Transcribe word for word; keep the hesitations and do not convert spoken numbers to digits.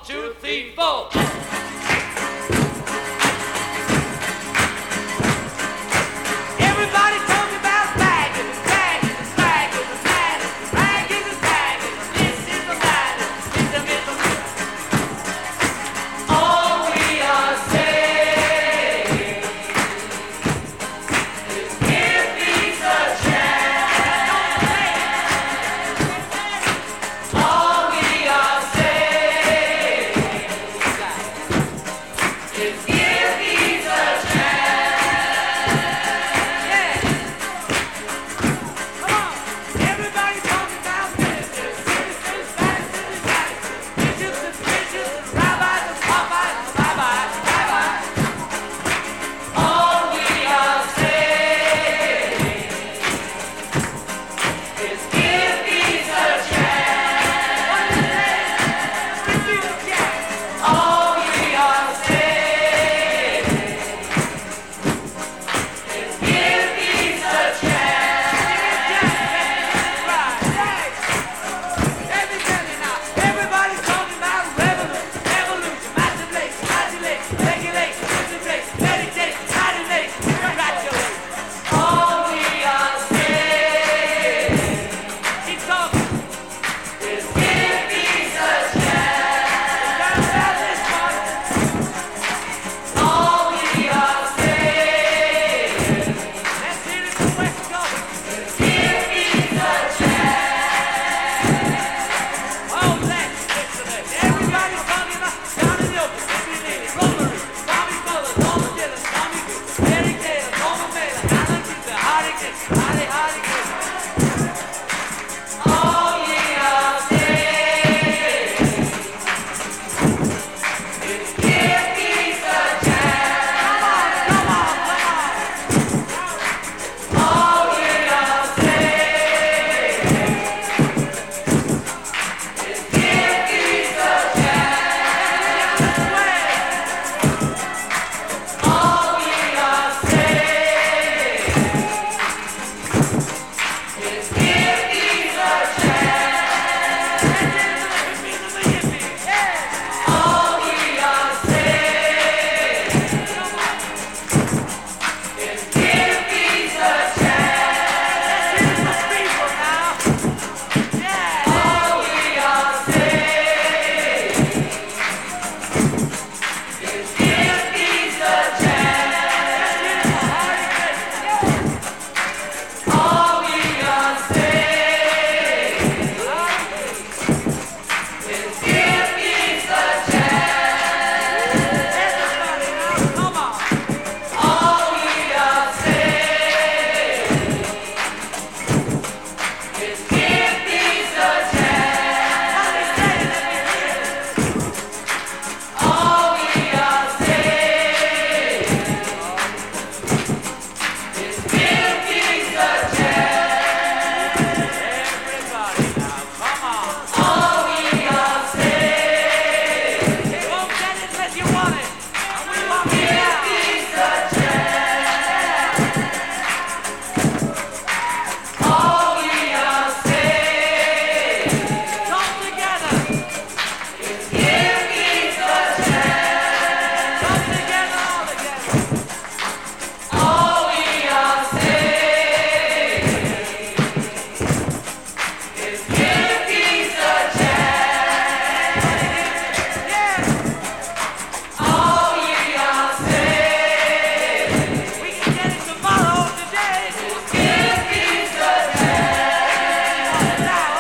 two, three, four. Everybody told me about bagging, bagging, bagging, bagging, bagging, bagging. This is the matter, it's the middle. All we are saying is give peace a chance. All we are saying is give peace a chance. Yeah. Come on. Everybody talking about ministers, ministers, pastors, pastors, bishops and bishops, and rabbis and Popeyes and rabbis, rabbis. All we are saying is give peace a chance. What is that? Repeat it, yeah. All we are saying is give peace a chance. Right, right. Let me tell you now, everybody's talking about revolution, revolution, masturbation, modulation, regulation, dissipation, meditation, coordination, congratulations. All we are saying, keep talking, is give peace a chance. Down about this part. All we are saying, let's hear it from West Coast, is give peace a chance. Oh, let's listen to this. Everybody's talking about down in the open, every lady, Rotary, Bobby Fuller, Norma Dillon, Tommy Good, Eric Taylor, Norma Mailer, Alan Cooper, Hardy Gibson, Hardy, Hardy Gibson. All we are saying is give peace a chance. Come on, come on, come on. All we are saying is give peace a chance. All we are saying is give peace a chance. All we are saying is give peace a chance. People now. Yeah. All we are saying is give peace a chance. All we are saying is give peace a chance. Everybody now, come on. All we are saying is give peace a chance. All we are saying is give peace a chance. Everybody now, come on. All we are saying, you won't get it unless you want it. And we want it now. Peace a chance. All we are saying, come together, is give peace a chance. Come together, all together. All we are saying is give peace a chance. Yeah. All we are saying, we can get it tomorrow, today. Is give peace a chance.